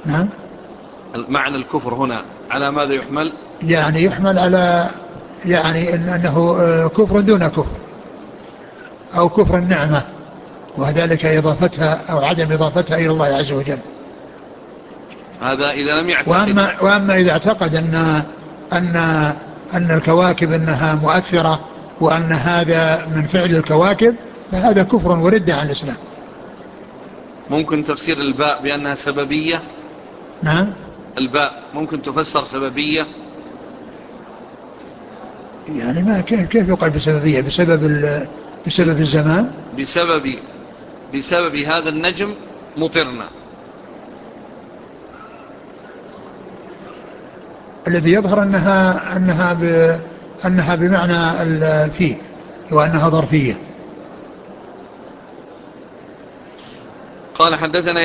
نعم. معنى الكفر هنا على ماذا يحمل؟ يعني يحمل على يعني أنه كفر دون كفر، أو كفر النعمة، وذلك إضافتها أو عدم إضافتها إلى الله عز وجل. هذا إذا لم يعتقد. وأما إذا اعتقد أن أن الكواكب أنها مؤثرة، وأن هذا من فعل الكواكب، فهذا كفر ورد عن الإسلام. ممكن تفسير الباء بأنها سببية؟ نعم. الباء ممكن تفسر سببية؟ يعني ما كيف يقال بسببية؟ بسبب الزمان. بسبب هذا النجم مطرنا. الذي يظهر أنها بمعنى فيه، وأنها ظرفية. قال حدثنا